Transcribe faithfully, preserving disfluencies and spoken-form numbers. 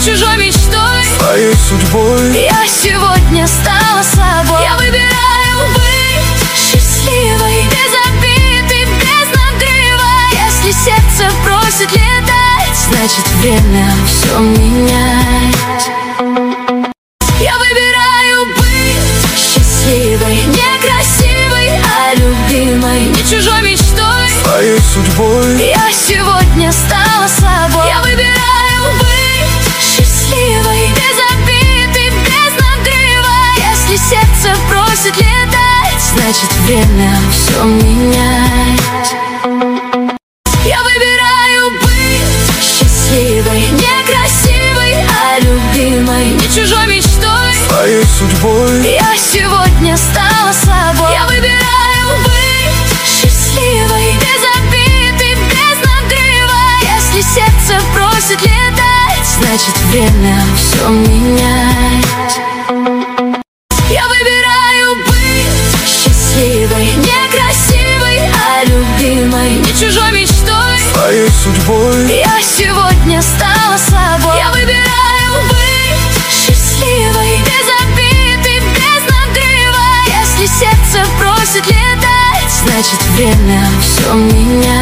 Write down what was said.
чужой мечтой, твоей судьбой. Я сегодня стала собой. Я выбираю быть счастливой, без обид и без надрыва. Если сердце просит летать, значит время все менять. Я выбираю быть счастливой, не красивой, а любимой, не чужой мечтой, твоей судьбой. Я сегодня стала собой. Я выбираю быть счастливой, без обид и без надрыва. Если сердце просит летать, значит время все менять. Я выбираю быть счастливой, не красивой, а любимой, не чужой мечтой, твоей судьбой. Я сегодня стала собой. Я выбираю быть счастливой, без обид и без надрыва. Если сердце просит летать, значит время все менять. Я выбираю быть счастливой, не красивой, а любимой, не чужой мечтой, твоей судьбой. Я сегодня стала собой. Я выбираю быть счастливой, без обид и без надрыва. Если сердце просит летать, значит время все менять.